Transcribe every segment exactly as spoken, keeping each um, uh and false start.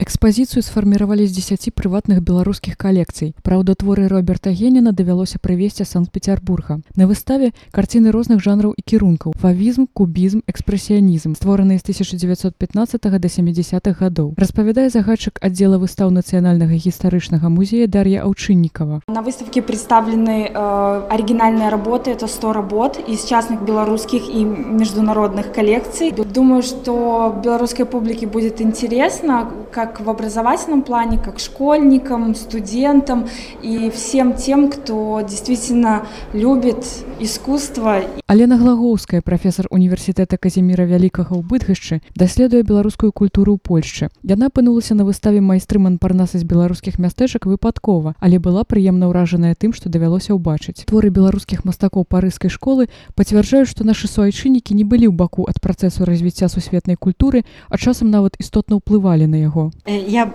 Экспазіцыю сфарміравалі з дзесяці прыватных беларускіх калекцый. Праўда, творы Роберта Геніна давялося прывезці з Санкт-Петербурга. На выставе карціны розных жанраў і кірункаў: фавізм, кубізм, экспрэсіянізм, створаныя з тысяча дзевяцьсот пятнаццатага да сямідзесятых гадоў. Распавядае загадчык аддзела выстаў Нацыянальнага гістарычнага музея Дар'я Аўчыннікава. На выставке представлены э, оригинальные работы, это сто работ из частных белорусских и международных коллекций. Думаю, что белорусской публике будет интересно, как в образовательном плане, как школьникам, студентам и всем тем, кто действительно любит искусство. Алена Глагоўская, профессор універсітэта Казіміра Вялікага ў Быдгашчы, даследуе беларускую культуру ў Польшчы. Яна апынулася на выставе майстры Монпарнаса з беларускіх мястэчак выпадкова, але была прыемна ўражаная тым, што давялося ўбачыць. Творы беларускіх мастакоў парыжскай школы пацвярджаюць, што нашы суайчыннікі не былі ў баку ад працэсу развіцця сусветнай культуры, а часам нават істотна ўплывалі на яго. Я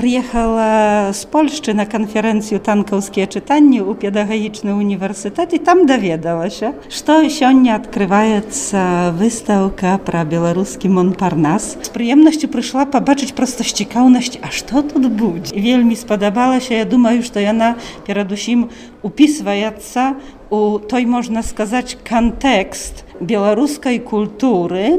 приехала з Польшчы на канферэнцыю «Танкаўскія чытанні» у педагагічны універсітэт і там даведалася, што сёння адкрываецца выстаўка пра беларускі Монпарнас. З прыемнасцю прыйшла пабачыць проста з цікаўнасці, а што тут будзе. Вельмі спадабалася, я думаю, што яна перадусім упісваецца у той, можна сказаць, кантэкст беларускай культуры,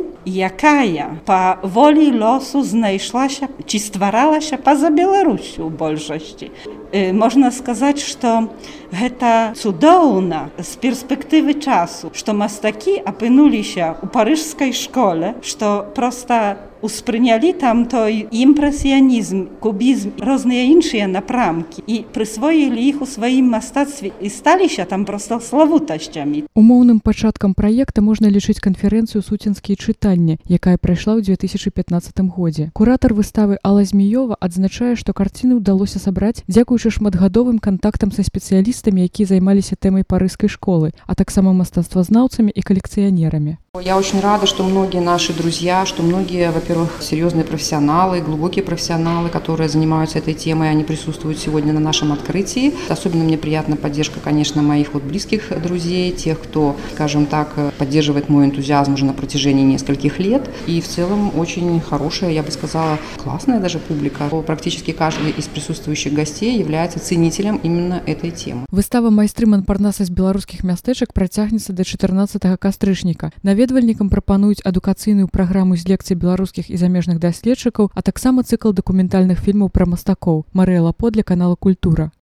якая па волі лосу знайшлася ці стваралася па-за Беларусю ў большасці. Можна сказаць, што гэта цудоўна з перспектывы часу, што мастакі апынуліся ў парыжскай школе, што проста успрынялі там той імпрэсіянізм, кубізм, розныя іншыя напрамкі і прысвоілі іх у сваім мастацтве і сталіся там проста славутасцямі. Умоўным пачаткам праекта можна лічыць канферэнцыю «Суценскія чытанні», якая прайшла ў дзве тысячы пятнаццатым годзе. Куратар выставы Алла Зміёва адзначае, што карціны ўдалося сабраць дзякуючы шматгадовым кантактам са спецыялістамі, якія займаліся тэмай парыжскай школы, а таксама мастацтвазнаўцамі і калекцыянерамі. Я очень рада, что многие наши друзья, что многие, во-первых, серьезные профессионалы, глубокие профессионалы, которые занимаются этой темой, они присутствуют сегодня на нашем открытии. Особенно мне приятна поддержка, конечно, моих вот близких друзей, тех, кто, скажем так, поддерживает мой энтузиазм уже на протяжении нескольких лет. И в целом очень хорошая, я бы сказала, классная даже публика. Практически каждый из присутствующих гостей является ценителем именно этой темы. Выстава майстры Монпарнаса з беларускіх мястэчак працягнецца да чатырнаццатага кастрычніка. Наведвальнікам прапануюць адукацыйную праграму з лекцый беларускіх і замежных даследчыкаў, а таксама цыкл дакументальных фільмаў пра мастакоў. Марыя Лапо для канала «Культура».